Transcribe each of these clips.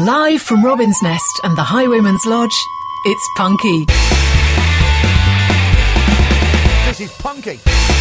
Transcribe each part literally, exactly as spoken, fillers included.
Live from Robin's Nest and the Highwayman's Lodge, it's Punky. This is Punky.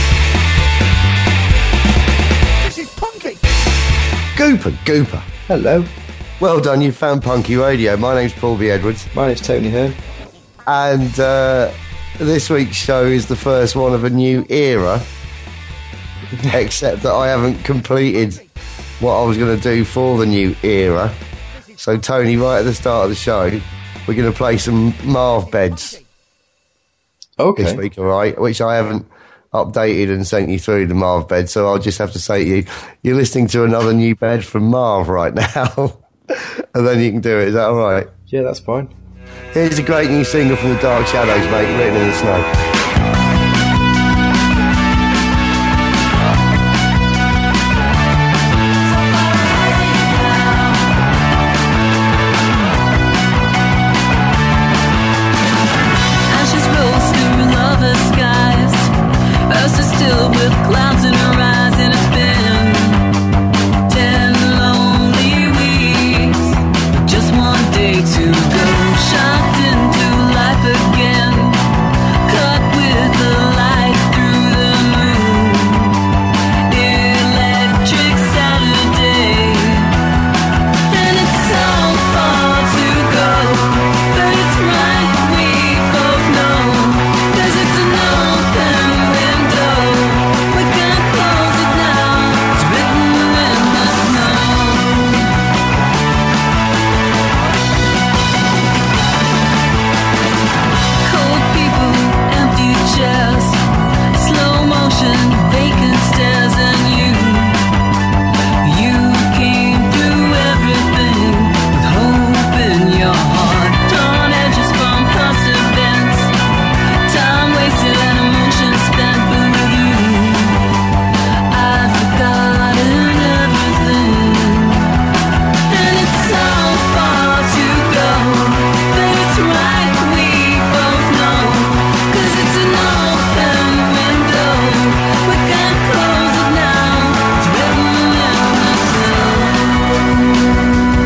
This is Punky. Gooper, Gooper. Hello. Well done, you found Punky Radio. My name's Paul B. Edwards. My name's Tony Hearn. And uh, this week's show is the first one of a new era, except that I haven't completed what I was going to do for the new era. So, Tony, right at the start of the show, we're going to play some Marv Beds. Okay. This week, all right? Which I haven't updated and sent you through the Marv Bed, so I'll just have to say to you, you're listening to another new bed from Marv right now. And then you can do it. Is that all right? Yeah, that's fine. Here's a great new single from the Dark Shadows, mate, Written in the Snow. With clouds in her eyes, and it's been ten lonely weeks, just one day to go, shocked into life again, caught with the light through the moon, electric Saturday, and it's so far to go, but it's right, we both know, 'cause it's an open window. Vacant stairs, and you, you came through everything with hope in your heart. Torn edges from past events, time wasted and emotion spent, but with you, I've forgotten everything. And it's so far to go, but it's right, we both know, 'cause it's an open window. We can't close it now, it's written in the snow.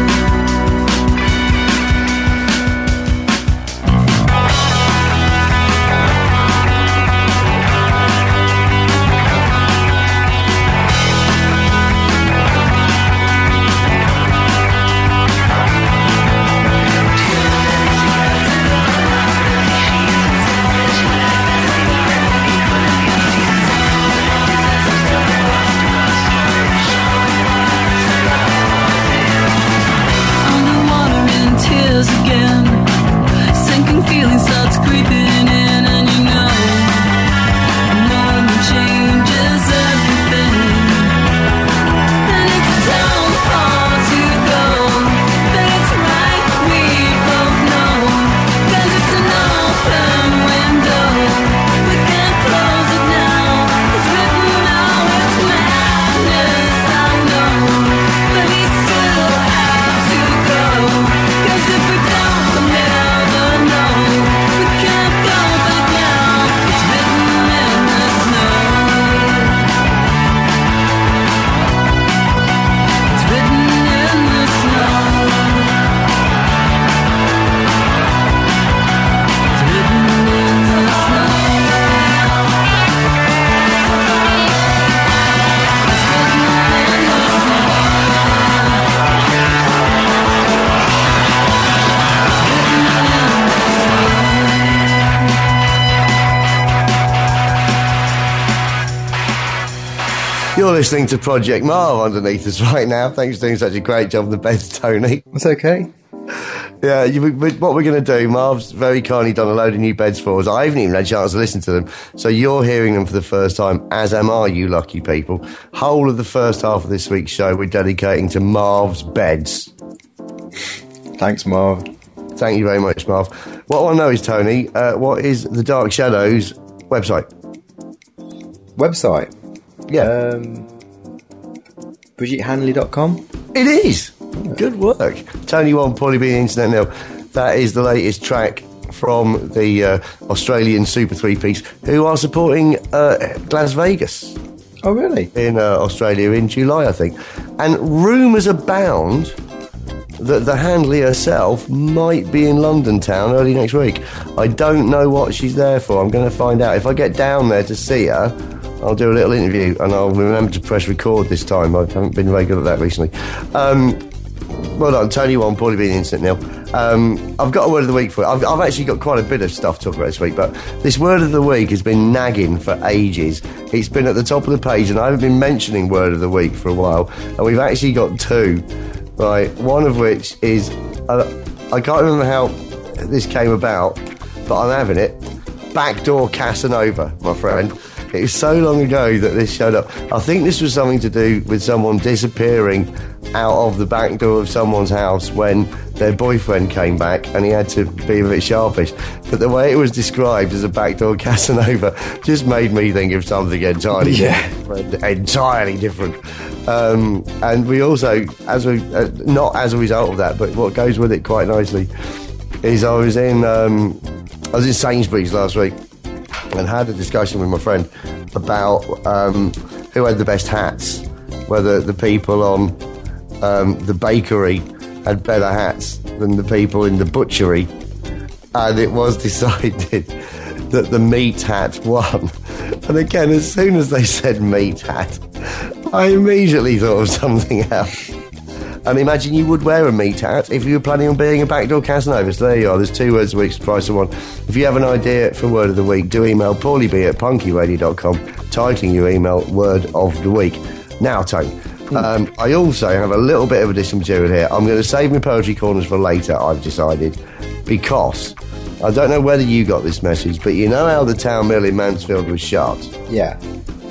Again, sinking feeling starts creeping in, and you know, a moment changes everything, and it's so far to go, but it's right, we both know, 'cause it's an open window, we can't close it now, it's written now, it's madness, I know, but we still have to go. 'Cause if we don't, we'll never know. We can't go back now. It's written in the snow. It's written in the snow. It's written in the snow. It's written in the snow. You're listening to Project Marv underneath us right now. Thanks for doing such a great job on the beds, Tony. That's okay. Yeah, you, what we're going to do, Marv's very kindly done a load of new beds for us. I haven't even had a chance to listen to them. So you're hearing them for the first time, as am I, you lucky people. Whole of the first half of this week's show we're dedicating to Marv's beds. Thanks, Marv. Thank you very much, Marv. What I want to know is, Tony, uh, what is the Dark Shadows website? Website? Yeah. Um, Bridget Hanley dot com? It is. Good work. Tony One, Paulie B, Internet Nil. That is the latest track from the uh, Australian Super Three-Piece, who are supporting uh, Las Vegas. Oh, really? In uh, Australia in July, I think. And rumours abound that the Handley herself might be in London town early next week. I don't know what she's there for. I'm going to find out. If I get down there to see her, I'll do a little interview, and I'll remember to press record this time. I haven't been very good at that recently. Um, well done, Tony one, Paulie B, Instant Nil. Um, I've got a word of the week for you. I've, I've actually got quite a bit of stuff to talk about this week, but this word of the week has been nagging for ages. It's been at the top of the page, and I haven't been mentioning word of the week for a while, and we've actually got two, right? One of which is, uh, I can't remember how this came about, but I'm having it. Backdoor Casanova, my friend. It was so long ago that this showed up. I think this was something to do with someone disappearing out of the back door of someone's house when their boyfriend came back, and he had to be a bit sharpish. But the way it was described as a backdoor Casanova just made me think of something entirely Yeah. different. Entirely different. Um, and we also, as we, uh, not as a result of that, but what goes with it quite nicely, is I was in, um, I was in Sainsbury's last week, and had a discussion with my friend about um, who had the best hats, whether the people on um, the bakery had better hats than the people in the butchery, and it was decided that the meat hat won. And again, as soon as they said meat hat, I immediately thought of something else. And imagine you would wear a meat hat if you were planning on being a backdoor Casanova. So there you are, there's two words of the week's price of one. If you have an idea for word of the week, do email paulieb at punkyradio dot com, titling your email word of the week. Now, Tony, um, I also have a little bit of additional material here. I'm going to save my poetry corners for later, I've decided, because I don't know whether you got this message, but you know how the town mill in Mansfield was shut? Yeah.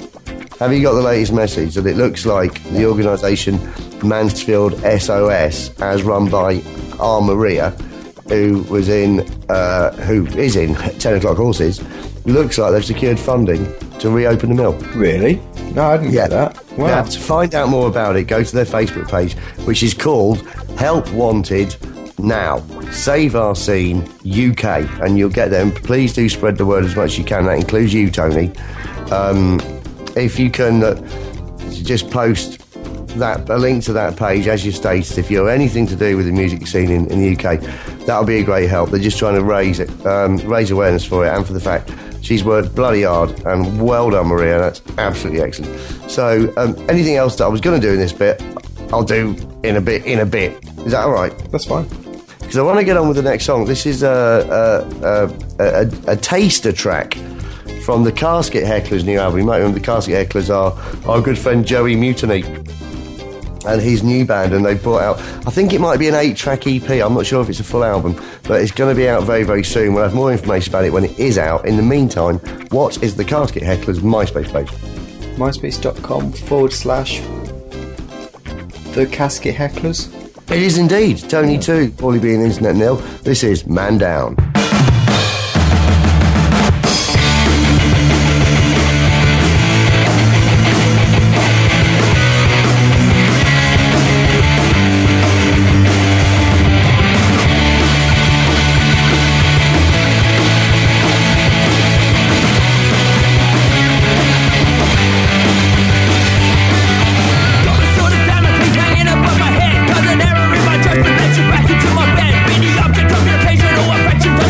Have you got the latest message that it looks like the organisation Mansfield S O S, as run by R. Maria, who was in, uh, who is in ten o'clock Horses, looks like they've secured funding to reopen the mill. Really? No, I didn't get that. Wow. Now, to find out more about it, go to their Facebook page, which is called Help Wanted Now, Save Our Scene U K, and you'll get them. Please do spread the word as much as you can. That includes you, Tony. Um, if you can uh, just post that a link to that page as you stated, if you're anything to do with the music scene in, in the U K, that'll be a great help. They're just trying to raise it, um, raise awareness for it, and for the fact she's worked bloody hard, and well done, Maria. That's absolutely excellent. So um, anything else that I was going to do in this bit, I'll do in a bit. In a bit, is that all right? That's fine. Because I want to get on with the next song. This is a a, a, a, a taster track from the Casket Hecklers' new album. You might remember the Casket Hecklers are our good friend Joey Mutiny and his new band, and they brought out, I think it might be an eight-track E P. I'm not sure if it's a full album, but it's going to be out very, very soon. We'll have more information about it when it is out. In the meantime, what is the Casket Hecklers' MySpace page? MySpace.com forward slash The Casket Hecklers. It is indeed. Tony two, Paulie B and Internet Nil. This is Man Down. Back into my bed, be the object of your occasional affection.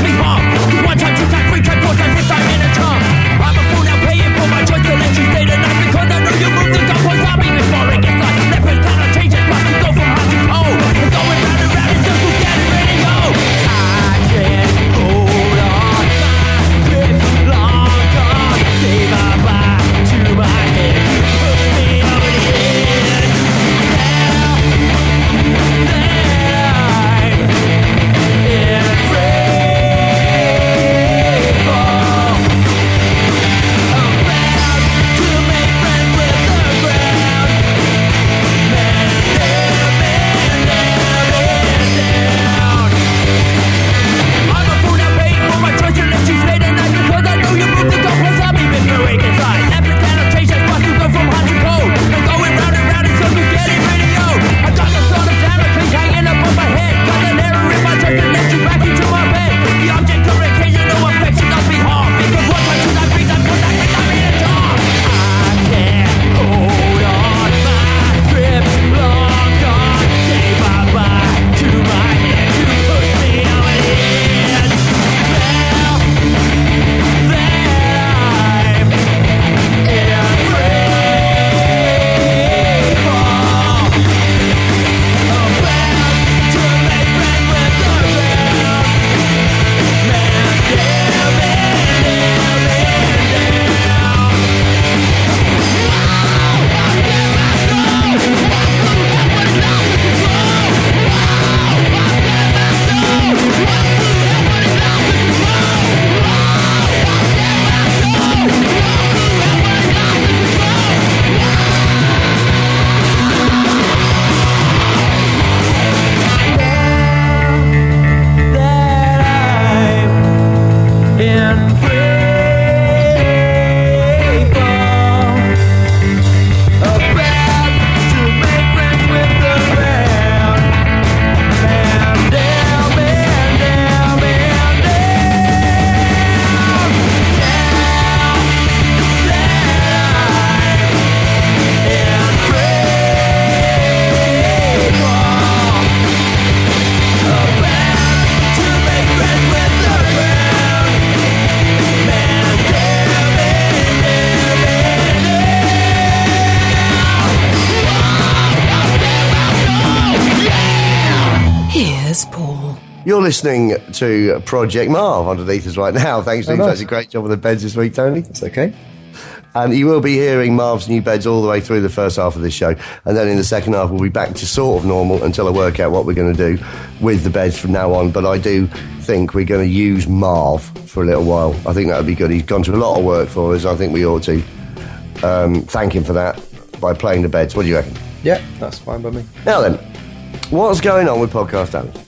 You're listening to Project Marv underneath us right now. Thanks for Oh, doing nice. such a great job with the beds this week, Tony. It's okay. And you will be hearing Marv's new beds all the way through the first half of this show. And then in the second half, we'll be back to sort of normal until I work out what we're going to do with the beds from now on. But I do think we're going to use Marv for a little while. I think that would be good. He's gone to a lot of work for us. I think we ought to um, thank him for that by playing the beds. What do you reckon? Yeah, that's fine by me. Now then, what's going on with Podcast Alley?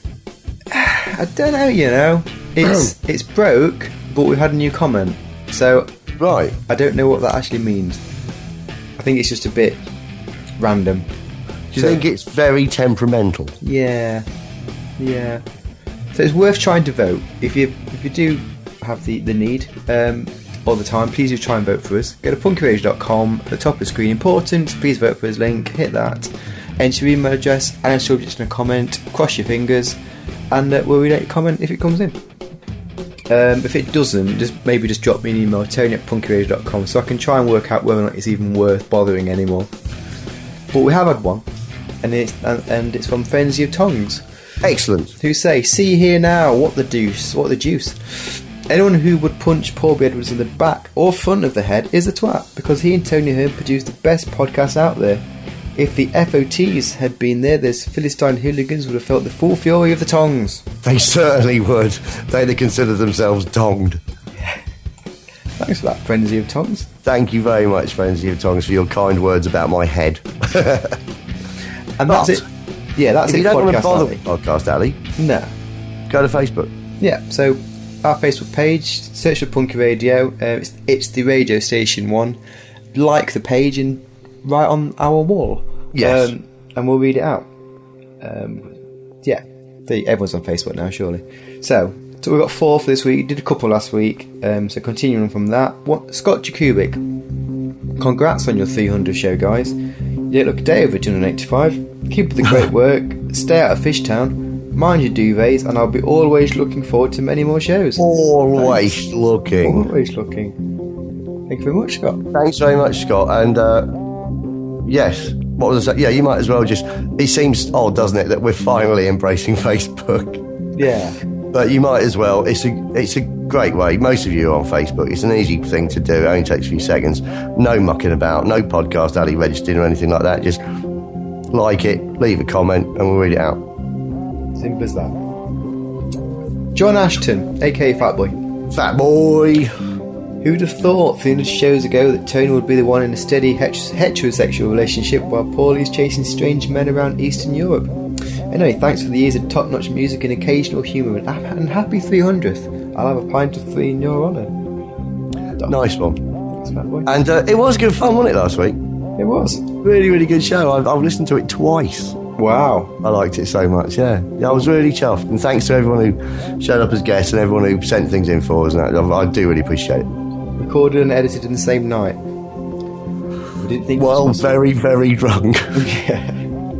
I don't know, you know. It's it's broke, but we've had a new comment. So Right. I don't know what that actually means. I think it's just a bit random. Do you think it's very temperamental? Yeah, yeah. So it's worth trying to vote. If you if you do have the, the need um, all the time, please do try and vote for us. Go to punky rage dot com, at the top of the screen, important, please vote for us link, hit that. Enter your email address and a subject and a comment, cross your fingers, and uh, we'll read out your comment if it comes in. Um, if it doesn't, just maybe just drop me an email, tony at punky rage dot com, so I can try and work out whether or not it's even worth bothering anymore. But we have had one, and it's and, and it's from Frenzy of Tongues, Excellent. who say, "See here now, what the deuce, what the juice. Anyone who would punch Paul B. Edwards in the back or front of the head is a twat, because he and Tony Hearn produced the best podcast out there. If the F O Ts had been there, those Philistine hooligans would have felt the full fury of the tongues." They certainly would. They'd consider themselves donged. Thanks for that, Frenzy of Tongues. Thank you very much, Frenzy of Tongues, for your kind words about my head. And that's But it. Yeah, that's if it. you don't want to Podcast bother Alley. with Podcast Alley, No. go to Facebook. Yeah, so our Facebook page, search for Punky Radio. Uh, it's, it's the radio station one. Like the page and write on our wall. Yes. Um, and we'll read it out. Um, yeah, the, everyone's on Facebook now, surely. So, so we've got four for this week. Did a couple last week. Um, so continuing from that, what, Scott Jakubik. Congrats on your three hundred show, guys. You look a day over two hundred eighty-five. Keep up the great work. Stay out of Fishtown. Mind your duvets, and I'll be always looking forward to many more shows. Always Thanks. looking. Always looking. Thank you very much, Scott. Thanks very much, Scott. And uh, yes, what was I saying? Yeah, you might as well just. It seems odd, doesn't it, that we're finally embracing Facebook. Yeah. But you might as well. It's a it's a great way. Most of you are on Facebook. It's an easy thing to do. It only takes a few seconds. No mucking about. No Podcast Alley registered or anything like that. Just like it, leave a comment, and we'll read it out. Simple as that. John Ashton, aka Fatboy. Fat boy. Who'd have thought three hundred shows ago that Tony would be the one in a steady het- heterosexual relationship while Paulie's chasing strange men around Eastern Europe? Anyway, thanks for the years of top-notch music and occasional humour, and, and happy three hundredth. I'll have a pint of three in your honour. Nice one. Thanks, Fatboy. And uh, it was good fun, wasn't it, last week? It was. Really, really good show. I've, I've listened to it twice. Wow. I liked it so much, yeah. Yeah, I was really chuffed. And thanks to everyone who showed up as guests and everyone who sent things in for us. And that. I, I do really appreciate it. Recorded and edited in the same night. We didn't think Well, it was possible. very, very drunk. Yeah.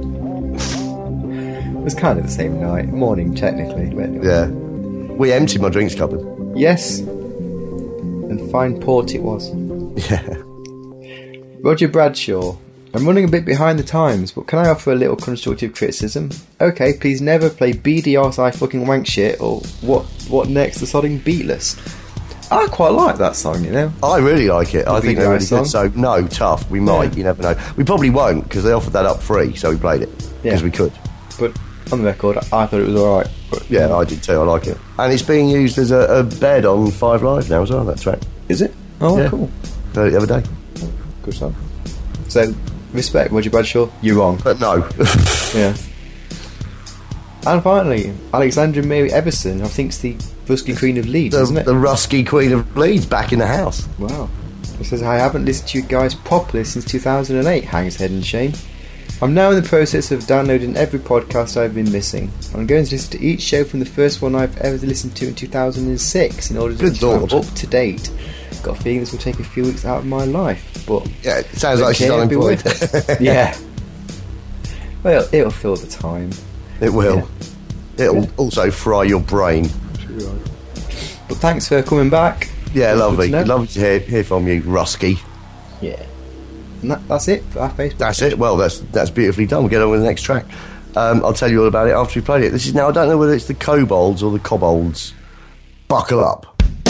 It was kind of the same night. Morning, technically. But anyway. Yeah. We emptied my drinks cupboard. Yes. And fine port it was. Yeah. Roger Bradshaw. I'm running a bit behind the times, but can I offer a little constructive criticism? Okay, please never play B D R S I fucking wank shit or what What Next, the sodding Beatless. I quite like that song, you know. I really like it. I Be think they're really nice good. song. So, no, tough. We might. Yeah. You never know. We probably won't because they offered that up free, so we played it. Because Yeah. we could. But on the record, I thought it was alright. But Yeah, I did too. I like it. And it's being used as a, a bed on Five Live now as well, that track. is it? Oh, Yeah. cool. Heard it the other day. Good song. So, respect, Roger Bradshaw. You're wrong. But no. Yeah. And finally, Alexandra Mary Everson, I think it's the Rusky Queen of Leeds, the, isn't it? the Rusky Queen of Leeds back in the house. Wow. It says, I haven't listened to you guys properly since two thousand eight, hangs head in shame. I'm now in the process of downloading every podcast I've been missing. I'm going to listen to each show from the first one I've ever listened to in two thousand six in order to Good keep up Lord. to date. Got a feeling this will take a few weeks out of my life, but... Yeah, it sounds don't like she's care, it'll be unemployed. worth it. Yeah. Well, it'll fill the time. It will. Yeah. It'll Yeah. also fry your brain. But thanks for coming back. Yeah, Good lovely. to know. Lovely to hear, hear from you, Rusky. Yeah. And that, that's it for our Facebook. That's it. Well, that's that's beautifully done. We'll get on with the next track. Um, I'll tell you all about it after we played it. This is now, I don't know whether it's the Kobolds or the Kobolds. Buckle up.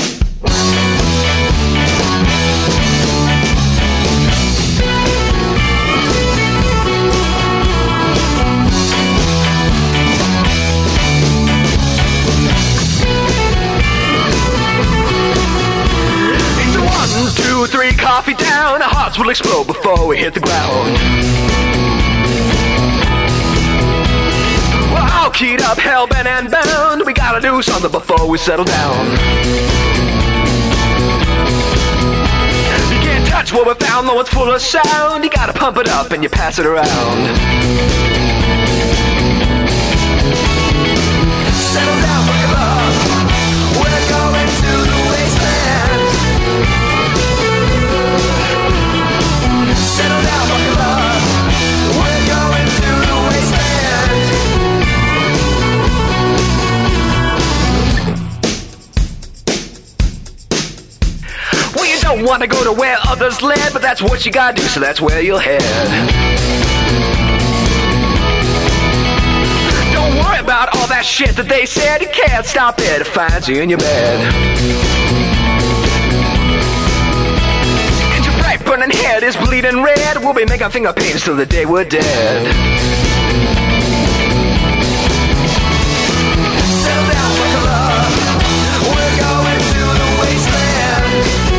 It's a one, two, three, coffee down. Our hearts will explode before we hit the ground. We're all keyed up, hell-bent and bound. We gotta do something before we settle down. You can't touch what we found, though it's full of sound. You gotta pump it up and you pass it around. Settle down, buckle up. We're going to the wasteland. Settle down, buckle up. We're going to the wasteland. Well, you don't want to go to where others live, but that's what you gotta do, so that's where you'll head. Don't worry about all that shit that they said. You can't stop it, it finds you in your bed. And your bright burning head is bleeding red. We'll be making finger pains till the day we're dead. Settle down, buckle up. We're going to the wasteland.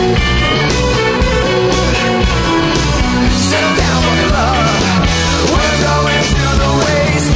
Settle down, buckle up. We're going to the wasteland.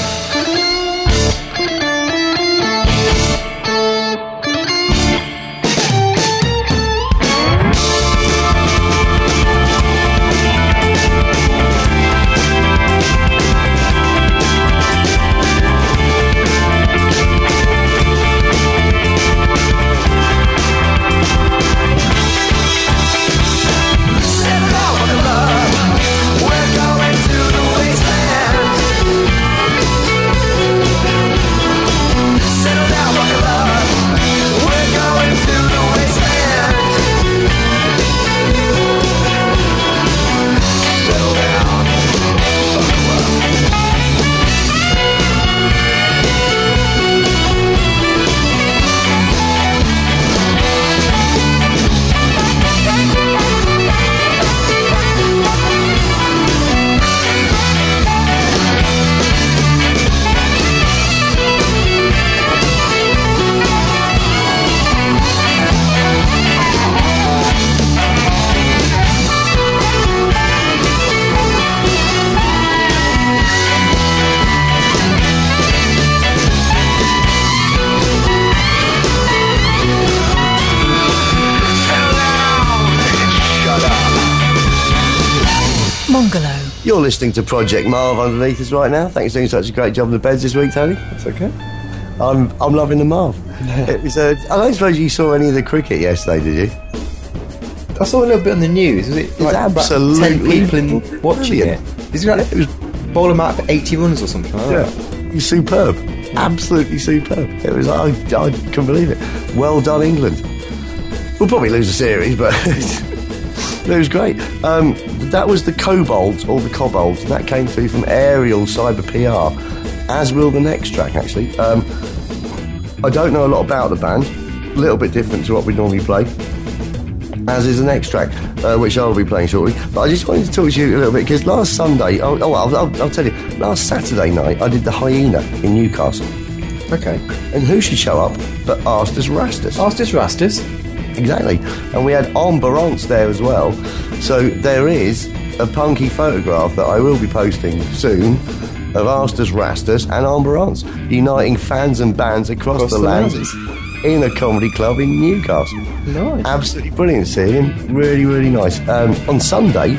Bungalow. You're listening to Project Marv underneath us right now. Thanks for doing such a great job in the beds this week, Tony. That's okay. I'm I'm loving the Marv. It was, uh, I don't suppose you saw any of the cricket yesterday, did you? I saw a little bit on the news. Was it like about absolutely ten people in watching brilliant. it? Is it like, it was bowl them out for eighty runs or something like that? Yeah, it was superb. Absolutely superb. It was, I, I couldn't believe it. Well done, England. We'll probably lose the series, but it was great. Um, that was the Kobolds, or the Kobolds, and that came through from Aerial Cyber P R, as will the next track, actually. Um, I don't know a lot about the band, a little bit different to what we normally play, as is the next track, uh, which I'll be playing shortly. But I just wanted to talk to you a little bit, because last Sunday, oh, oh I'll, I'll, I'll tell you, last Saturday night, I did the Hyena in Newcastle. Okay. And who should show up but Astus Rastus? Astus Rastus. Exactly. And we had Amberance there as well. So there is a punky photograph that I will be posting soon of Astus Rastus and Amberance uniting fans and bands across, Across the, the land lands. in a comedy club in Newcastle. Nice. Absolutely brilliant seeing him. Really, really nice. Um, on Sunday,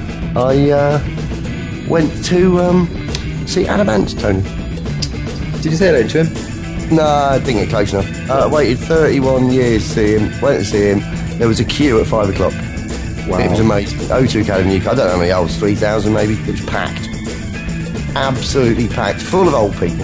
I uh, went to um, see Adamant, Tony. Did you say hello to him? No, I didn't get close enough. I uh, waited thirty-one years to see him, went to see him. There was a queue at five o'clock. Wow. It was amazing. O two Academy, I don't know how many hours, three thousand maybe. It was packed. Absolutely packed, full of old people.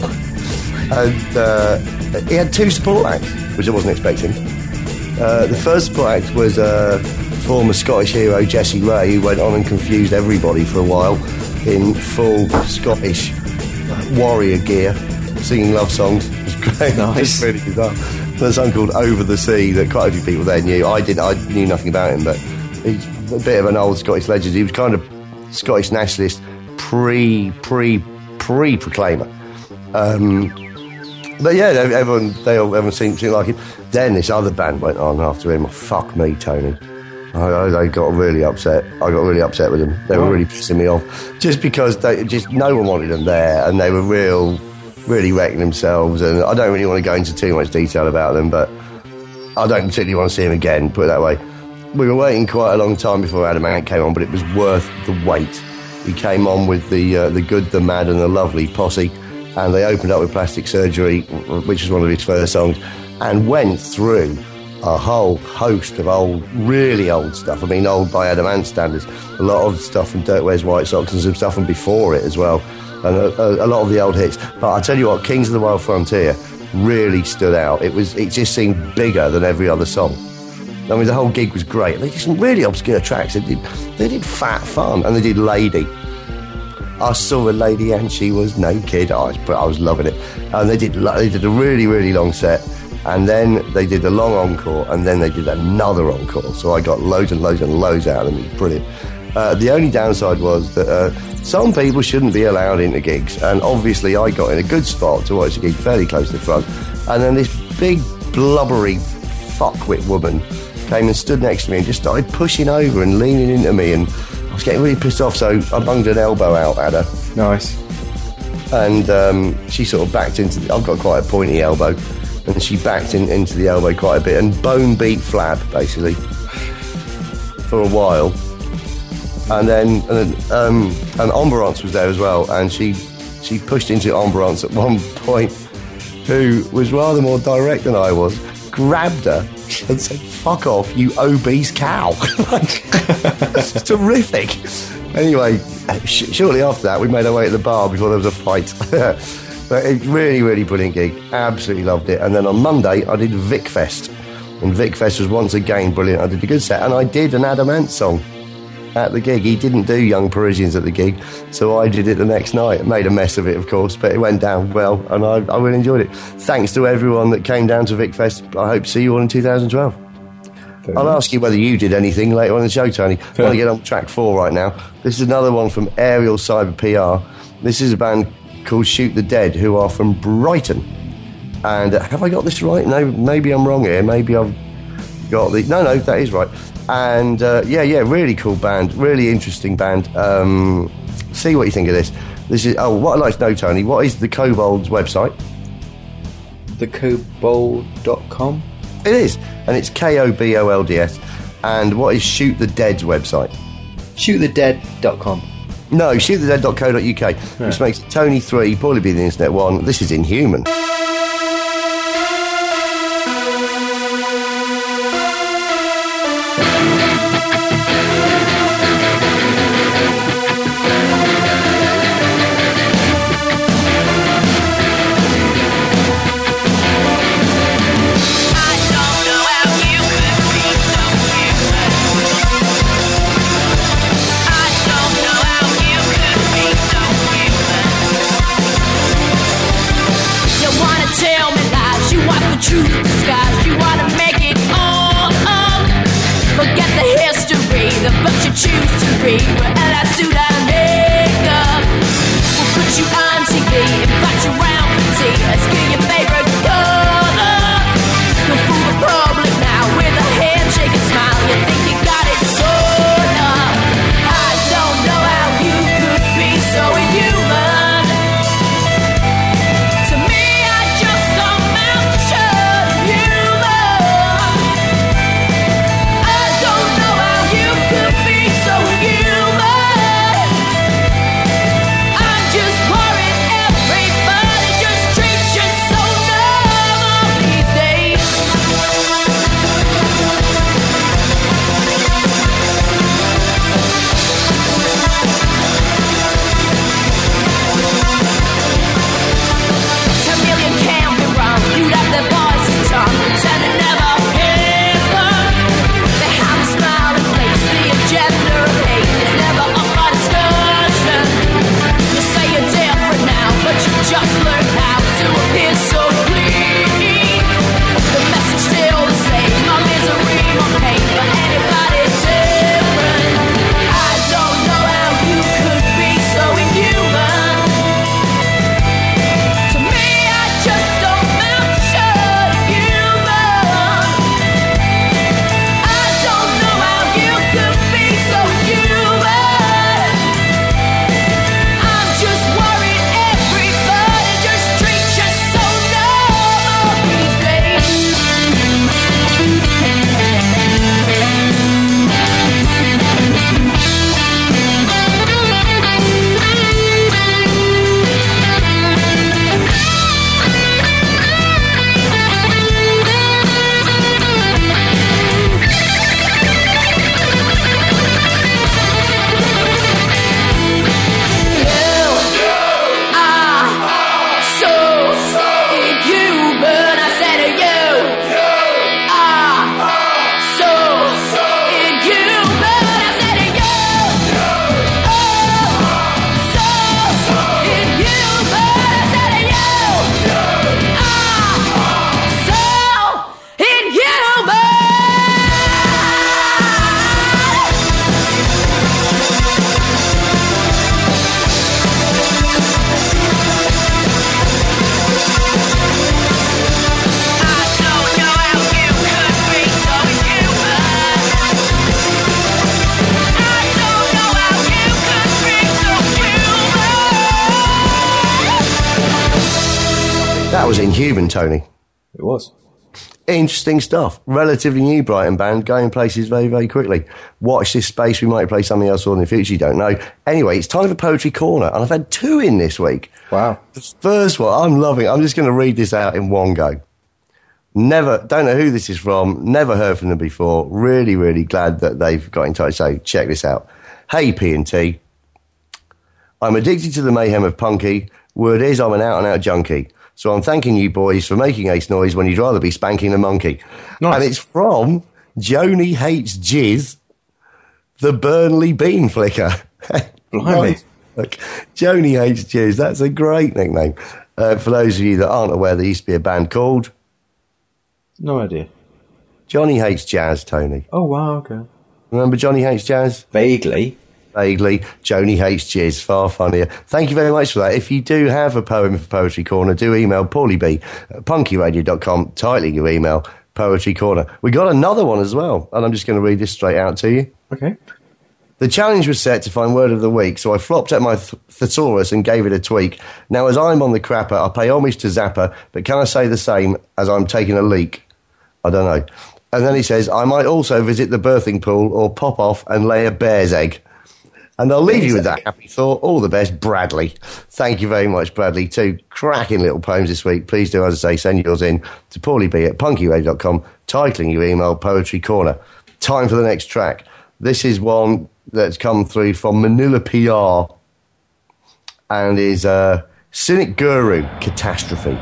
And uh, he had two support acts, which I wasn't expecting. Uh, the first support act was uh, former Scottish hero Jessie Ray, who went on and confused everybody for a while in full Scottish warrior gear, singing love songs. It was great. Nice. Just really bizarre. There's a song called Over the Sea that quite a few people there knew. I didn't. I knew nothing about him, but he's a bit of an old Scottish legend. He was kind of Scottish nationalist, pre, pre, pre Proclaimer. Um, but yeah, everyone, they all, everyone seemed to like him. Then this other band went on after him. Oh, fuck me, Tony. I, I, I got really upset. I got really upset with them. They were really pissing me off, just because they just no one wanted them there, and they were real, really wrecking themselves. And I don't really want to go into too much detail about them, but I don't particularly want to see them again. Put it that way. We were waiting quite a long time before Adam Ant came on, but it was worth the wait. He came on with the uh, the Good, the Mad, and the Lovely posse, and they opened up with Plastic Surgery, which was one of his first songs, and went through a whole host of old, really old stuff. I mean, old by Adam Ant standards. A lot of stuff from Dirt Wears White Socks and some stuff from before it as well, and a, a, a lot of the old hits. But I tell you what, Kings of the Wild Frontier really stood out. It was, it just seemed bigger than every other song. I mean, the whole gig was great. They did some really obscure tracks. They did, they did Fat Fun, and they did Lady. I saw a lady and she was naked. I was, I was loving it. And they did, they did a really, really long set. And then they did a long encore, and then they did another encore. So I got loads and loads and loads out of them. It was brilliant. Uh, the only downside was that uh, some people shouldn't be allowed into gigs. And obviously I got in a good spot to watch the gig fairly close to the front. And then this big, blubbery fuckwit woman came and stood next to me and just started pushing over and leaning into me, and I was getting really pissed off, so I bunged an elbow out at her. Nice. And um, she sort of backed into the, I've got quite a pointy elbow, and she backed in, into the elbow quite a bit and bone beat Flab, basically, for a while. And then and, um, and Amberance was there as well, and she she pushed into Amberance at one point, who was rather more direct than I was, grabbed her and said, "Fuck off, you obese cow." It's terrific. Anyway, sh- shortly after that, we made our way to the bar before there was a fight. But it's really, really brilliant gig. Absolutely loved it. And then on Monday, I did Vicfest. And Vicfest was once again brilliant. I did a good set, and I did an Adam Ant song at the gig. He didn't do Young Parisians at the gig, so I did it the next night. Made a mess of it, of course, but it went down well, and I, I really enjoyed it. Thanks to everyone that came down to Vicfest. I hope to see you all in two thousand twelve. Fair I'll enough. Ask you whether you did anything later on in the show, Tony. I want to get on track four right now. This is another one from Aerial Cyber P R. This is a band called Shoot the Dead, who are from Brighton. And uh, have I got this right? No, maybe I'm wrong here. Maybe I've got the... No, no, that is right. And uh, yeah, yeah, really cool band, really interesting band. Um, see what you think of this. This is... Oh, what I'd like to know, Tony, what is the Kobold's website? the kobold dot com? It is, and it's K O B O L D S. And what is Shoot the Dead's website? shoot the dead dot com. No, shoot the dead dot co dot U K, yeah. Which makes it Tony three, Paulie B the Internet one. This is Inhuman. So human. That was Inhuman, Tony. It was. Interesting stuff. Relatively new Brighton band, going places very, very quickly. Watch this space. We might play something else in the future. You don't know. Anyway, it's time for Poetry Corner, and I've had two in this week. Wow. The first one, I'm loving it. I'm just going to read this out in one go. Never, don't know who this is from. Never heard from them before. Really, really glad that they've got in touch. So check this out. Hey, P and T. I'm addicted to the mayhem of punky. Word is I'm an out-and-out junkie. So I'm thanking you boys for making ace noise when you'd rather be spanking a monkey. Nice. And it's from Joni Hates Jizz, the Burnley Bean Flicker. Blimey. Nice. Look, Joni Hates Jizz, that's a great nickname. Uh, for those of you that aren't aware, there used to be a band called No idea. Johnny Hates Jazz, Tony. Oh, wow, okay. Remember Johnny Hates Jazz? Vaguely. Vaguely. Joni Hates Jizz, far funnier. Thank you very much for that. If you do have a poem for Poetry Corner, do email Paulie B at punky radio dot com, titling your email, Poetry Corner. We got another one as well, and I'm just going to read this straight out to you. Okay. The challenge was set to find word of the week, so I flopped at my th- thesaurus and gave it a tweak. Now, as I'm on the crapper, I pay homage to Zappa, but can I say the same as I'm taking a leak? I don't know. And then he says, I might also visit the birthing pool or pop off and lay a bear's egg. And I'll leave you with that happy thought. All the best, Bradley. Thank you very much, Bradley. Two cracking little poems this week. Please do, as I say, send yours in to Paulie B at punky radio dot com, titling your email, Poetry Corner. Time for the next track. This is one that's come through from Manila P R and is uh, Cynic Guru, Catastrophe.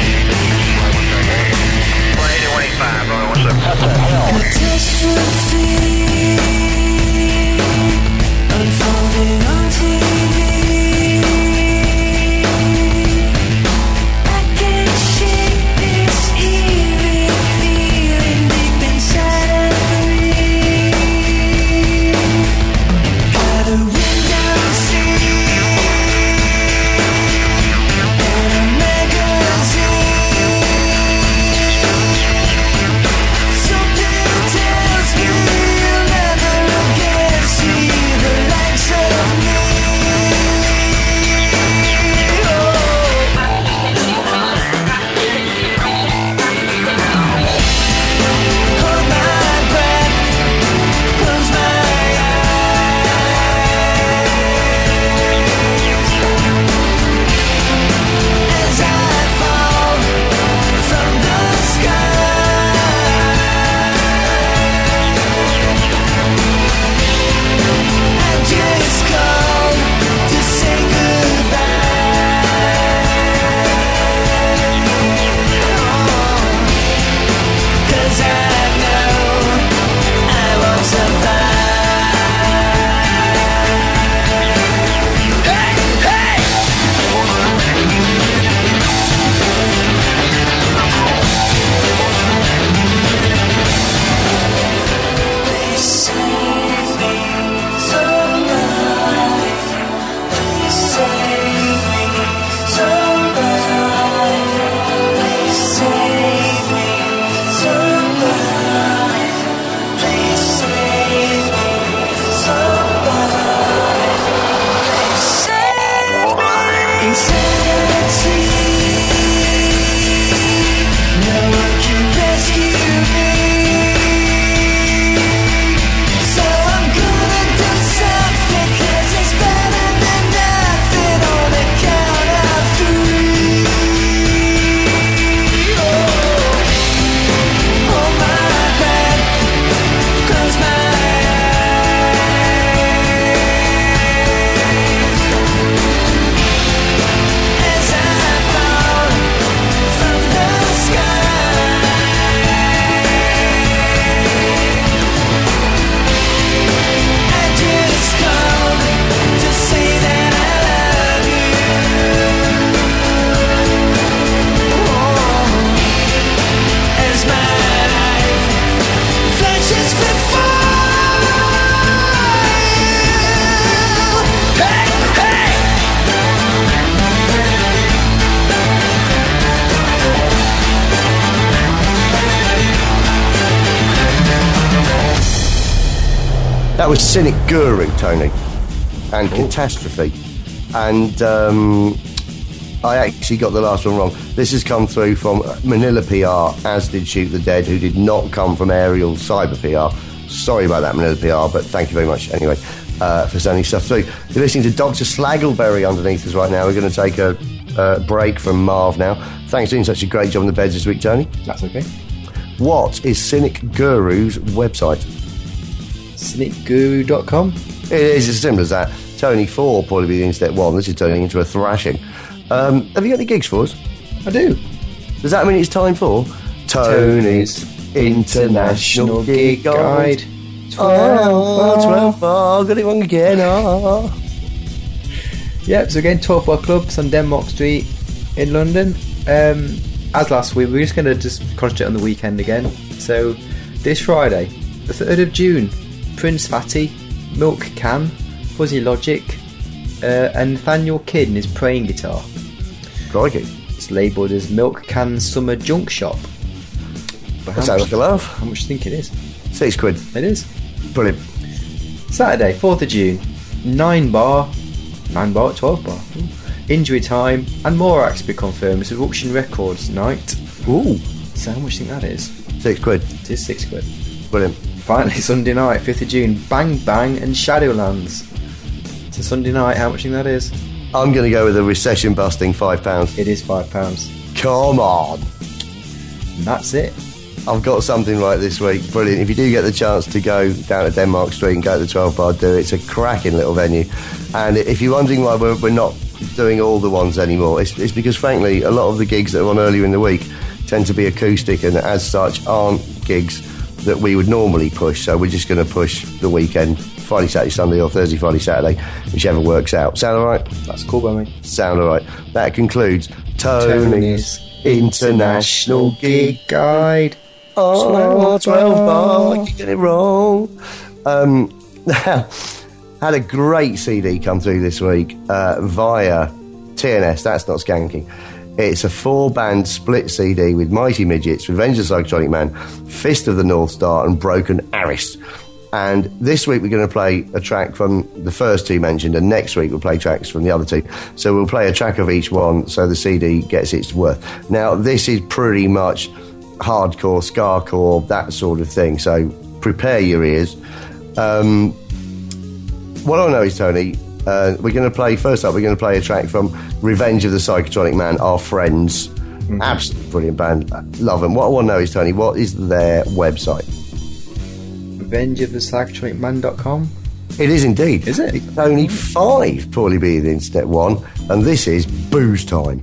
Catastrophe. That was Cynic Guru, Tony, and Oh. Catastrophe. And um, I actually got the last one wrong. This has come through from Manila P R, as did Shoot the Dead, who did not come from Aerial Cyber P R. Sorry about that, Manila P R, but thank you very much anyway uh, for sending stuff through. You're listening to Doctor Slaggleberry underneath us right now. We're going to take a uh, break from Marv now. Thanks for doing such a great job on the beds this week, Tony. That's okay. What is Cynic Guru's website? cynic guru dot com. It is as simple as that. Tony four will probably be the Internet one. This is turning into a thrashing. Um, have you got any gigs for us? I do. Does that mean it's time for Tony's International Gig Guide? Oh, twelve bar, got it wrong again. Oh. Yep, so again, twelve bar clubs on Denmark Street in London. Um, as last week, we're just going to just concentrate on the weekend again. So this Friday, the third of June, Prince Fatty, Milk Can, Fuzzy Logic, uh, and Nathaniel Kidd and his praying guitar. Crikey. It's labelled as Milk Can Summer Junk Shop. But That sounds like a laugh. How much do you think it is? Six quid. It is. Brilliant. Saturday, fourth of June, nine bar, nine bar, twelve bar. Ooh. Injury Time, and more acts to be confirmed. It's a Ruction Records night. Ooh. So how much do you think that is? Six quid. It is six quid. Brilliant. Finally, Sunday night, fifth of June, Bang Bang and Shadowlands. It's a Sunday night, how much do you think that is? I'm going to go with a recession busting five pounds. It is five pounds. Come on. And that's it. I've got something right this week. Brilliant. If you do get the chance to go down to Denmark Street and go to the twelve bar, do it. It's a cracking little venue. And if you're wondering why we're, we're not doing all the ones anymore, it's, it's because, frankly, a lot of the gigs that are on earlier in the week tend to be acoustic and, as such, aren't gigs that we would normally push. So we're just going to push the weekend, Friday, Saturday, Sunday, or Thursday, Friday, Saturday, whichever works out. Sound all right? That's cool by me. Sound all right. That concludes Tony's International Gig Guide. Oh, twelve bar, you get it wrong. Um, had a great C D come through this week uh, via T N S, that's not skanking. It's a four-band split C D with Mighty Midgets, Revenge of the Psychotronic Man, Fist of the North Star, and Broken Aris. And this week we're going to play a track from the first two mentioned, and next week we'll play tracks from the other two. So we'll play a track of each one so the C D gets its worth. Now, this is pretty much hardcore, scarcore, that sort of thing. So prepare your ears. Um, what I know is, Tony, uh, we're going to play, first up, we're going to play a track from Revenge of the Psychotronic Man, our friends. Mm-hmm. Absolutely brilliant band. Love them. What I want to know is, Tony, what is their website? revenge of the psychotronic man dot com. It is indeed. Is it? It's only five, probably be the Internet one, and this is Booze Time.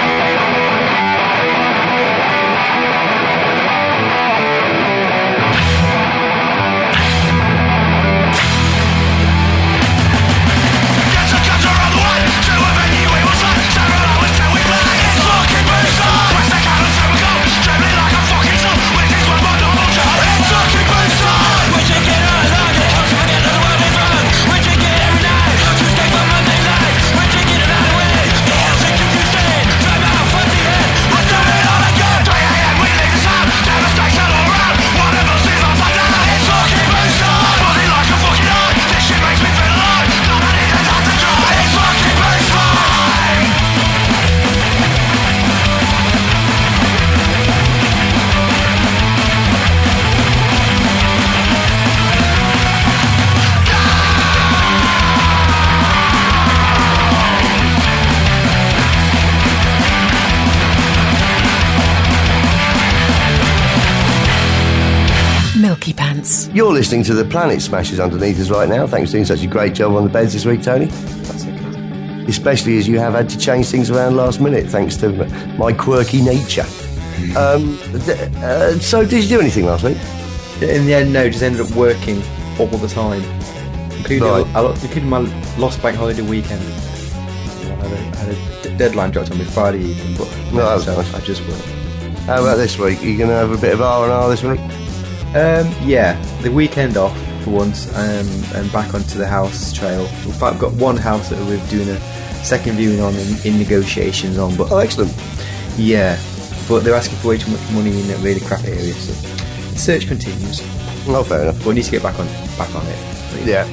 Milky Pants. You're listening to the Planet Smashers underneath us right now. Thanks for doing such a great job on the beds this week, Tony. That's okay. Especially as you have had to change things around last minute, thanks to my quirky nature. Um, th- uh, so, did you do anything last week? In the end, no, just ended up working all the time, including, Right. I, I, including my lost bank holiday weekend. I had a, I had a d- deadline dropped on me Friday evening, but No, that was so nice. I just worked. How about this week? Are you going to have a bit of R and R this week? Um, yeah, the weekend off for once, um, and back onto the house trail. In fact, I've got one house that we're doing a second viewing on and in negotiations on, but Oh, excellent. yeah, but they're asking for way too much money in a really crap area, so the search continues. Oh, fair enough. But we need to get back on back on it. Yeah.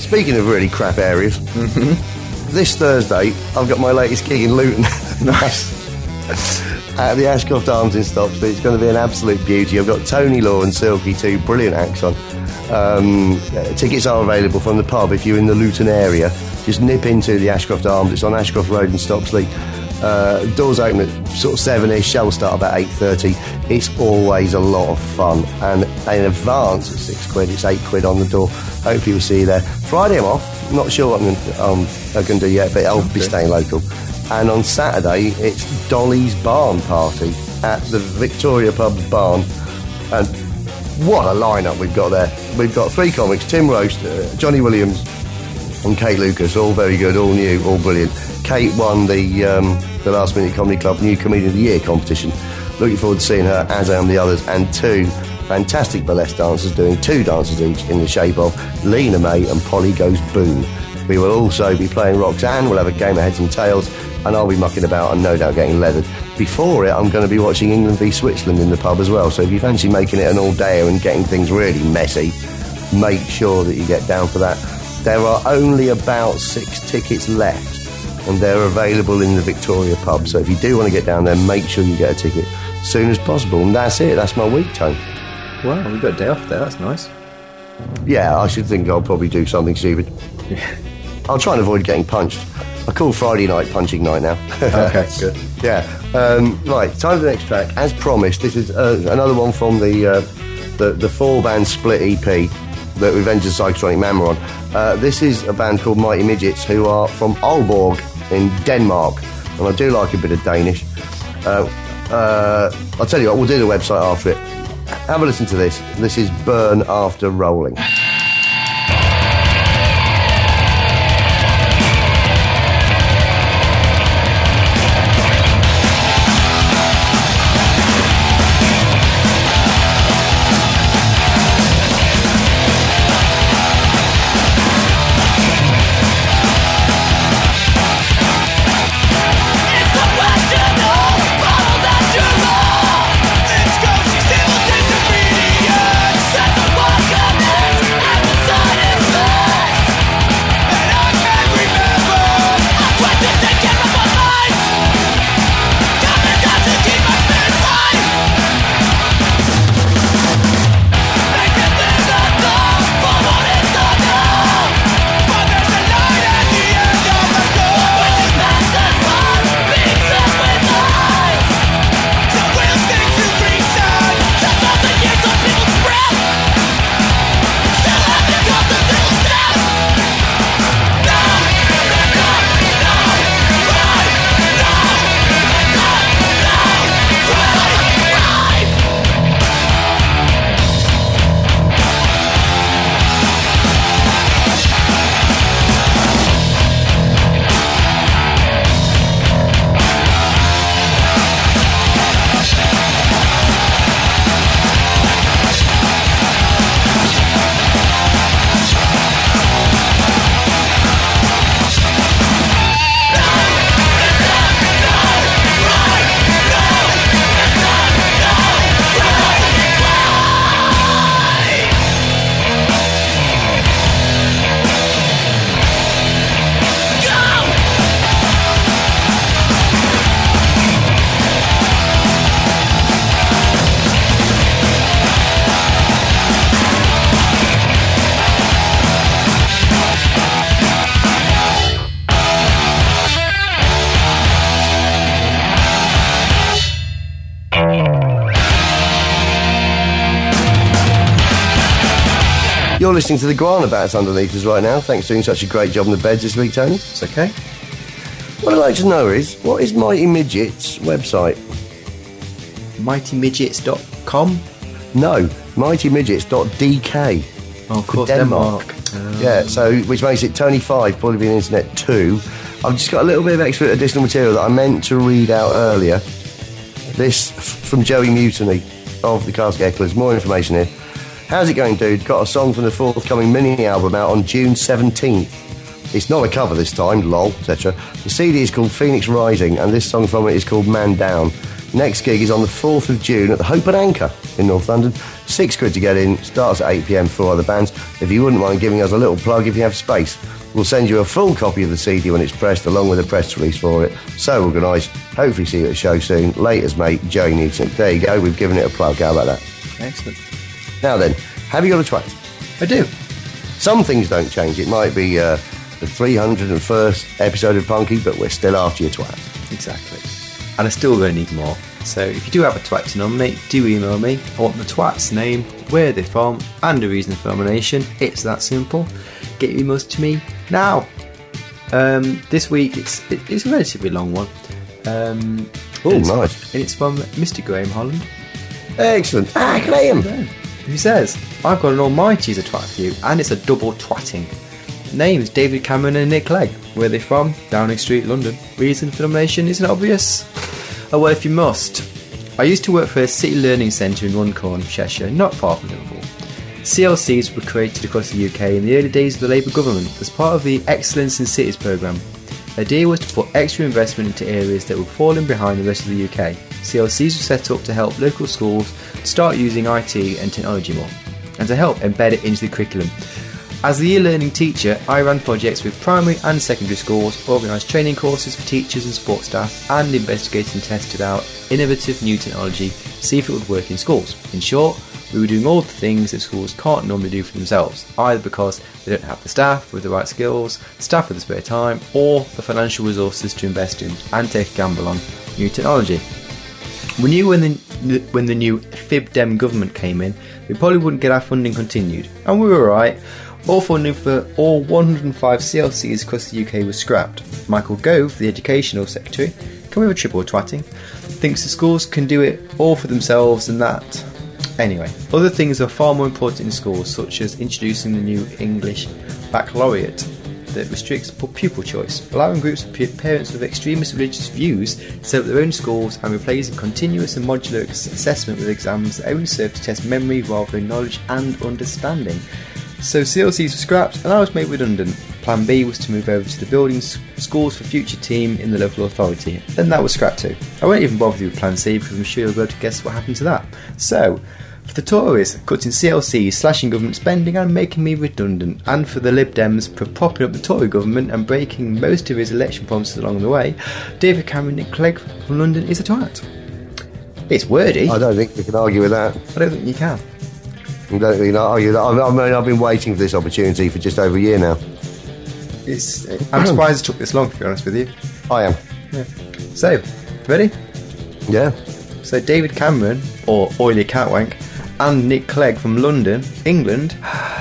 speaking of really crap areas, this Thursday I've got my latest gig in Luton. Nice. At the Ashcroft Arms in Stopsley. It's going to be an absolute beauty. I've got Tony Law and Silky, two brilliant acts on. Um, uh, tickets are available from the pub if you're in the Luton area. Just nip into the Ashcroft Arms. It's on Ashcroft Road in Stopsley. Uh, doors open at sort of seven-ish. Show will start about eight thirty. It's always a lot of fun. And in advance, it's six quid. It's eight quid on the door. Hopefully we'll see you there. Friday I'm off. Not sure what I'm going to um, I'm going to do yet, but I'll okay. be staying local. And on Saturday, it's Dolly's Barn Party at the Victoria Pub's Barn. And what a lineup we've got there. We've got three comics, Tim Roast, uh, Johnny Williams and Kate Lucas, all very good, all new, all brilliant. Kate won the um, the Last Minute Comedy Club New Comedian of the Year competition. Looking forward to seeing her, as am the others, and two fantastic burlesque dancers doing two dances each in the shape of Lena May and Polly Goes Boom. We will also be playing Roxanne, we'll have a game of heads and tails, and I'll be mucking about and no doubt getting leathered. Before it, I'm going to be watching England v Switzerland in the pub as well, so if you fancy making it an all-dayer and getting things really messy, make sure that you get down for that. There are only about six tickets left, and they're available in the Victoria pub, so if you do want to get down there, make sure you get a ticket as soon as possible. And that's it, that's my week, Tone. Wow, we've got a day off there, that's nice. Yeah, I should think I'll probably do something stupid. Yeah. I'll try and avoid getting punched. I call Friday night punching night now. Okay, good. Yeah. Um, right, time for the next track. As promised, this is uh, another one from the, uh, the the four-band split E P that we've entered Psychotronic Man were on. Uh, this is a band called Mighty Midgets, who are from Aalborg in Denmark. And I do like a bit of Danish. Uh, uh, I'll tell you what, we'll do the website after it. Have a listen to this. This is Burn After Rolling. You're listening to the Guana Bats underneath us right now. Thanks for doing such a great job on the beds this week, Tony. It's okay. What I'd like to know is, what is Mighty Midget's website? mighty midgets dot com? No, mighty midgets dot d k. Oh, of for course, Denmark. Denmark. Oh. Yeah, so which makes it Tony five, probably being Internet two. I've just got a little bit of extra additional material that I meant to read out earlier. This f- from Joey Mutiny of the Casket Hecklers. More information here. How's it going, dude? Got a song from the forthcoming mini album out on June seventeenth. It's not a cover this time, lol, et cetera. The C D is called Phoenix Rising, and this song from it is called Man Down. Next gig is on the fourth of June at the Hope and Anchor. in North London. Six quid to get in, starts at eight p.m. for other bands. If you wouldn't mind giving us a little plug if you have space, we'll send you a full copy of the C D when it's pressed, along with a press release for it. So organised. Hopefully see you at the show soon. Laters, mate, Joey Newton. There you go, we've given it a plug. How about that? Excellent. Now then, have you got a twat? I do. Some things don't change. It might be uh, the three hundred first episode of Punky, but we're still after your twat. Exactly. And I still going to need more. So if you do have a twat to nominate, do email me. I want the twat's name, where they're from, and a reason for nomination. It's that simple. Get your emails to me now. Um, this week it's it, it's a relatively long one. Um, Oh, and it's- nice. And it's from Mister Graham Holland. Excellent. Ah, Graham. Who says, I've got an almighty as a twat for you, and it's a double twatting. Names David Cameron and Nick Clegg. Where are they from? Downing Street, London. Reason for nomination isn't obvious. Oh well, if you must. I used to work for a city learning centre in Runcorn, Cheshire, not far from Liverpool. C L Cs were created across the U K in the early days of the Labour government as part of the Excellence in Cities programme. The idea was to put extra investment into areas that were falling behind the rest of the U K. C L Cs were set up to help local schools start using I T and technology more, and to help embed it into the curriculum. As the e-learning teacher, I ran projects with primary and secondary schools, organised training courses for teachers and support staff, and investigated and tested out innovative new technology to see if it would work in schools. In short, we were doing all the things that schools can't normally do for themselves, either because they don't have the staff with the right skills, staff with the spare time, or the financial resources to invest in and take a gamble on new technology. We knew when the when the new Fib Dem government came in, we probably wouldn't get our funding continued, and we were right. All funding for all one hundred five C L Cs across the U K was scrapped. Michael Gove, the Educational Secretary, can we have a triple twatting, thinks the schools can do it all for themselves and that. Anyway, other things are far more important in schools, such as introducing the new English Baccalaureate that restricts pupil choice, allowing groups of parents with extremist religious views to set up their own schools, and replacing continuous and modular assessment with exams that only serve to test memory rather than knowledge and understanding. So C L Cs were scrapped and I was made redundant. Plan B was to move over to the building s- schools for future team in the local authority. Then that was scrapped too. I won't even bother you with Plan C because I'm sure you'll be able to guess what happened to that. So, for the Tories, cutting C L Cs, slashing government spending and making me redundant. And for the Lib Dems, for propping up the Tory government and breaking most of his election promises along the way, David Cameron Nick Clegg from London is a twat. It's wordy. I don't think we can argue with that. I don't think you can. I don't think we can argue that. I mean, I've been waiting for this opportunity for just over a year now. It's, I'm surprised it took this long, to be honest with you. I am. Yeah. So, ready? Yeah. So David Cameron, or Oily Catwank, and Nick Clegg from London, England,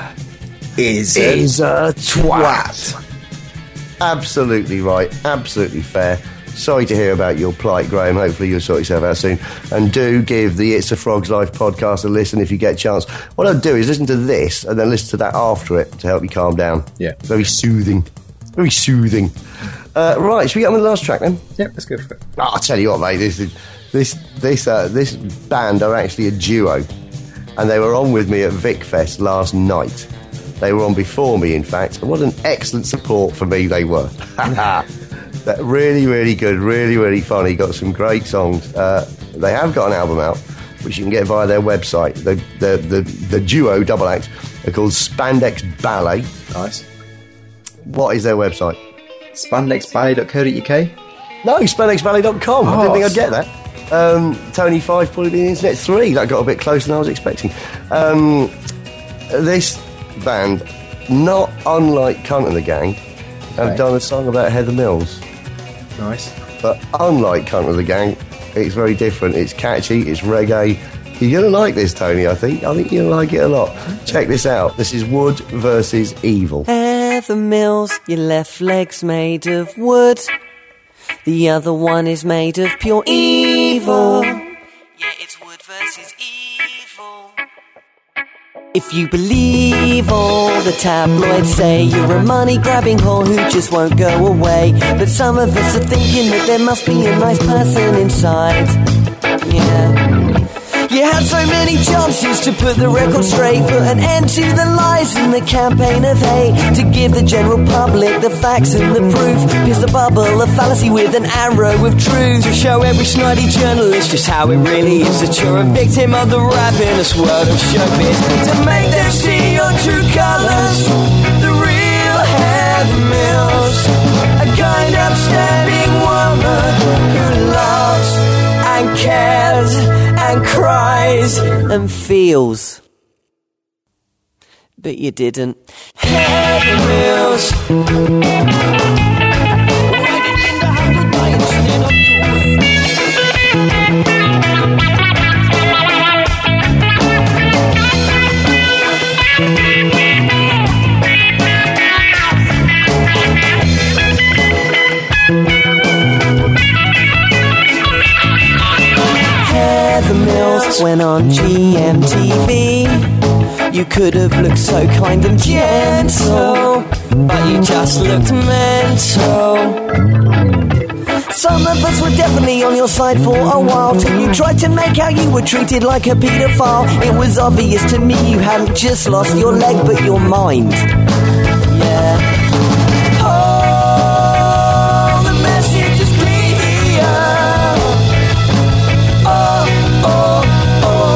is a Is a twat. Absolutely right. Absolutely fair. Sorry to hear about your plight, Graham. Hopefully you'll sort yourself out soon. And do give the It's a Frog's Life podcast a listen if you get a chance. What I'll do is listen to this and then listen to that after it to help you calm down. Yeah. Very soothing. Very soothing. Uh, right, should we get on with the last track then? Yep, let's go for it. Oh, I'll tell you what, mate. This this this uh, this band are actually a duo, and they were on with me at VicFest last night. They were on before me, in fact. And what an excellent support for me they were. That really, really good, really, really funny. Got some great songs. Uh, they have got an album out, which you can get via their website. The the the, the duo double act are called Spandex Ballet. Nice. What is their website? spandex ballet dot co dot U K. No, spandex ballet dot com. I didn't Oh, think I'd get that. Um, Tony Five put it in Internet three. That got a bit closer than I was expecting. Um, this band, not unlike Cunt and the Gang, have Okay. done a song about Heather Mills. Nice. But unlike Cunt and the Gang, it's very different. It's catchy, it's reggae. You're going to like this, Tony, I think. I think you'll like it a lot. Check this out. This is Wood versus Evil. Heather Mills, your left leg's made of wood. The other one is made of pure evil. Yeah, it's wood versus evil. If you believe all the tabloids say, you're a money-grabbing whore who just won't go away. But some of us are thinking that there must be a nice person inside. Yeah. You had so many chances to put the record straight, put an end to the lies and the campaign of hate, to give the general public the facts and the proof, pierce the bubble of fallacy with an arrow of truth, to show every snidey journalist just how it really is, that you're a victim of the ravenous world of showbiz, to make them see your true colours, the real Heather Mills, a kind upstanding woman who loves and cares and cries and feels. But you didn't. Heather Mills. Why did Linda have goodbye instead of you? Heather Mills went on G M T V. You could have looked so kind and gentle, but you just looked mental. Some of us were definitely on your side for a while, till you tried to make out you were treated like a paedophile. It was obvious to me you hadn't just lost your leg but your mind. Yeah. Oh, the message is clear. Oh, oh, oh,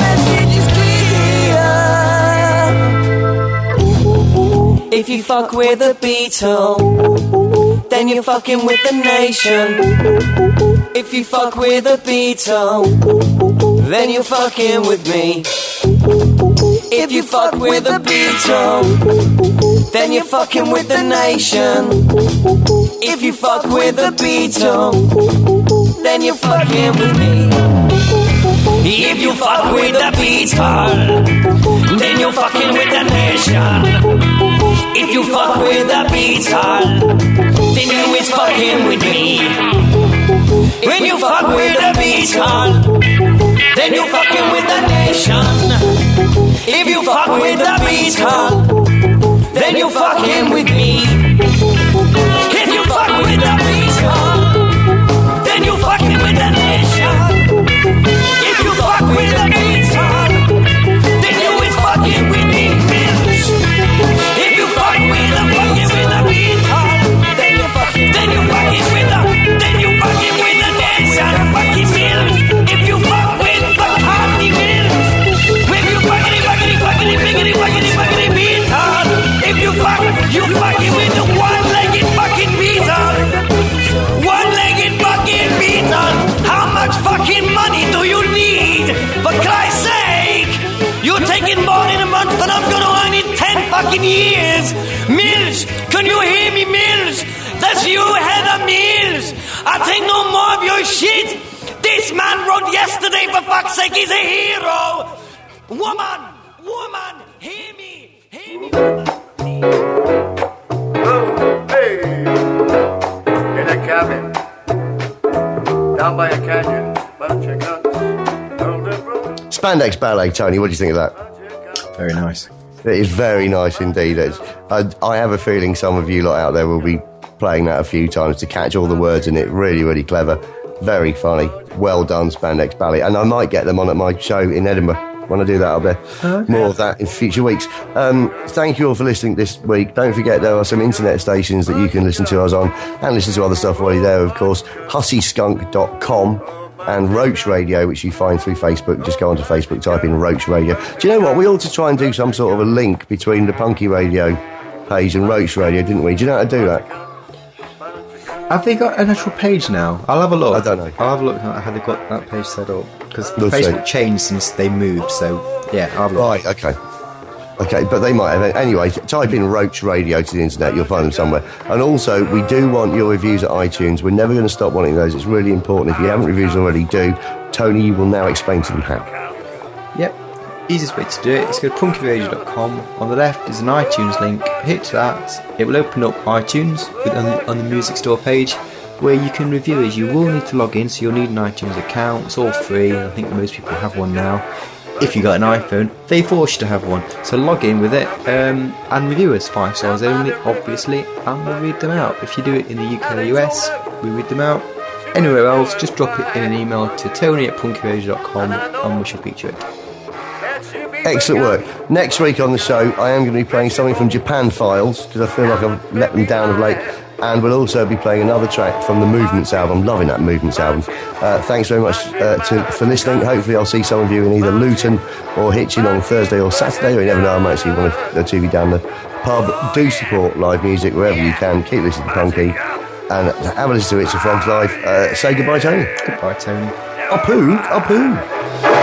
the message is clear. If you fuck with a Beatle, then you're fucking with the nation. If you fuck with a Beatle, then you're fucking with me. If you fuck with a Beatle, then you're fucking with the nation. If you fuck with a Beatle, then you're fucking with me. If you fuck with the Beatle, then you're fucking with the nation. If you fuck with the Beatle, then you is fucking with me. When you fuck with the Beatle, then you fucking with the nation. If you fuck with the Beatle, then you fucking with me. If you fuck with the Beatle, then you fucking with the nation. If you fuck with the Beatle, then you is fucking with me. If you fuck with the fucking with the Beatle, then you fucking then you fucking with the then you fucking with the nation. Fucking Mills. If you fuck with the Cardi Mills, if you fucking fucking fucking fucking fucking fucking Beatle, if you fuck you fucking with the one-legged fucking Beatle, one-legged fucking Beatle. How much fucking money do you need? For Christ's sake, you're taking more in a month, and I'm gonna earn it ten fucking years. Mills, can you hear me, Mills? That's you, Heather Mills. I take no more of your shit. This man wrote yesterday, for fuck's sake, he's a hero. Woman, woman, hear me, hear me. Oh, hey, in a cabin, down by a canyon, bunch of guns. Spandex Ballet, Tony, what do you think of that? Very nice. It is very nice indeed. It's, I, I have a feeling some of you lot out there will be playing that a few times to catch all the words in it. Really, really clever. Very funny. Well done, Spandex Ballet. And I might get them on at my show in Edinburgh. When I do that, I'll be okay. More of that in future weeks. Um, thank you all for listening this week. Don't forget there are some internet stations that you can listen to us on, and listen to other stuff while you're there, of course. hussy skunk dot com and Roach Radio, which you find through Facebook. Just go onto Facebook, type in Roach Radio. Do you know what? We ought to try and do some sort of a link between the Punky Radio page and Roach Radio, didn't we? Do you know how to do that? Have they got an actual page now? I'll have a look. I don't know. I'll have a look at how they've got that page set up. Because We'll Facebook see. changed since they moved, so yeah, I'll have a look. Right, okay. Okay, but they might have. Anyway, type in Roach Radio to the internet, you'll find them somewhere. And also, we do want your reviews at iTunes. We're never going to stop wanting those. It's really important. If you haven't reviewed already, do. Tony will now explain to them how. Yep. Easiest way to do it is go to punky radio dot com. On the left is an iTunes link. Hit that. It will open up iTunes with, on, the, on the music store page, where you can review it. You will need to log in, so you'll need an iTunes account. It's all free, and I think most people have one now. If you got an iPhone, they force you to have one. So log in with it, um, and review us, five stars only, obviously, and we'll read them out. If you do it in the U K or U S, we read them out. anywhere else, just drop it in an email to tony at punky radio dot com and we shall feature it. Excellent work. Next week on the show, I am going to be playing something from Japan Files, because I feel like I've let them down of late, and we'll also be playing another track from the Movements album. I'm loving that Movements album. Uh, thanks very much uh, to, for listening. Hopefully I'll see some of you in either Luton or Hitchin on Thursday or Saturday, or you never know, I might see one of the two of you down the pub. Do support live music wherever you can. Keep listening to Punky, and have a listen to It's a Frog's Life. Uh, say goodbye, Tony. Goodbye, Tony. Apoo, apoo.